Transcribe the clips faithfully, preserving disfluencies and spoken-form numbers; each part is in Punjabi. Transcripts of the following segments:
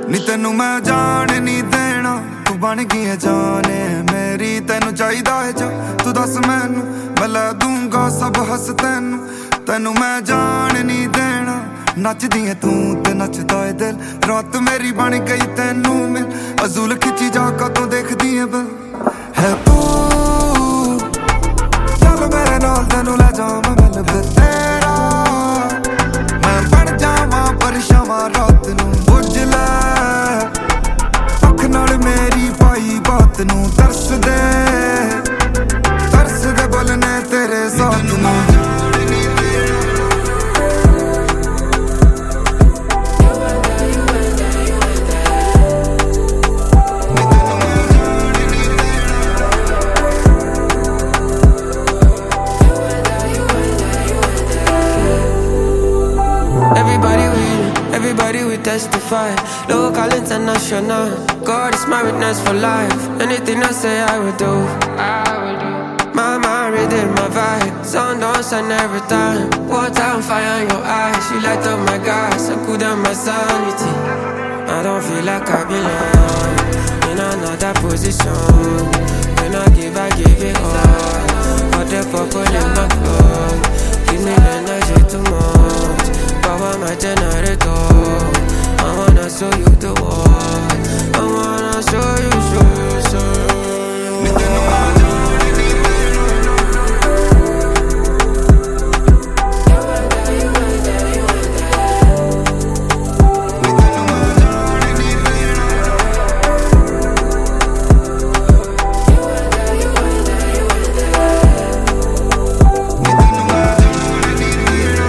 ਨੀ ਤੈਨੂੰ ਮੈਂ ਜਾਣ ਨਹੀਂ ਦੇਣਾ, ਤੂੰ ਬਣ ਗਈ ਹੈ ਜਾਨੇ ਮੇਰੀ। ਤੈਨੂੰ ਚਾਹੀਦਾ ਹੈ ਜੋ ਤੂੰ ਦੱਸ ਮੈਨੂੰ, ਮੈਂ ਲੈ ਦੂੰਗਾ ਸਭ ਹੱਸ ਤੈਨੂੰ। ਤੈਨੂੰ ਮੈਂ ਜਾਣ ਨਹੀਂ ਦੇਣਾ, ਨੱਚਦੀ ਹੈ ਤੂੰ ਤੇ ਨੱਚਦਾ ਏ ਦਿਲ। ਰਾਤ ਮੇਰੀ ਬਣ ਗਈ ਤੈਨੂੰ ਮਿਲ, ਅਜ਼ੂਲ ਖਿੱਚੀ ਜਾ ਕਦੋਂ ਦੇਖਦੀ ਹੈ ਬਲ। ਹੈ ਤੂੰ ਚੱਲ ਮੇਰੇ ਨਾਲ ਤੈਨੂੰ ਲੈ ਜਾਵਾਂ ਮਿਲ ਫਿਰ ਤੇਰਾ, ਮੈਂ ਬਣ ਜਾਵਾਂ ਪਰਛਾਵਾਂ ਰਾਤ ਨੂੰ। ਬੁੱਝ ਲੈ ਅੱਖ ਨਾਲ ਮੇਰੀ ਪਾਈ ਬਾਤ ਨੂੰ, ਤਰਸਦੇ ਤਰਸਦੇ ਬੁੱਲ ਨੇ ਤੇਰੇ ਸਾਥ ਨੂੰ। Everybody will testify, local, international. God is my witness for life. Anything I say I will do, I will do. My mind reading my vibe, sun don't shine every time. Water on fire in your eyes, you light up my gas, I cool down my sanity. I don't feel like I belong in another position. When I give, I give it all. Got the purple in my blood, give me the energy too much. Power my generator, I wanna show you the world. I wanna show you, show you, show you. ਨੀ ਤੈਨੂੰ ਮੈਂ ਜਾਣ ਨਹੀਂ ਦੇਣਾ, ਨੀ ਤੈਨੂੰ ਮੈਂ ਜਾਣ ਨਹੀਂ ਦੇਣਾ, ਨੀ ਤੈਨੂੰ ਮੈਂ ਜਾਣ ਨਹੀਂ ਦੇਣਾ।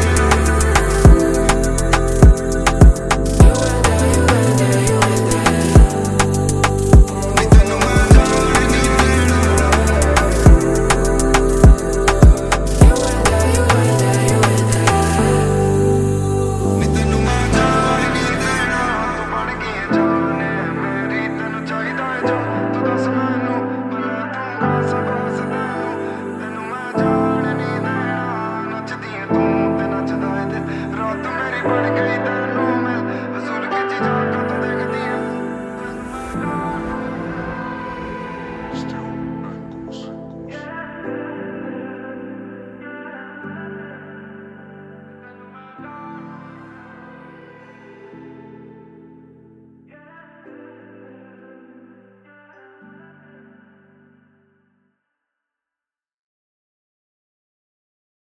Bਣ ਗਈ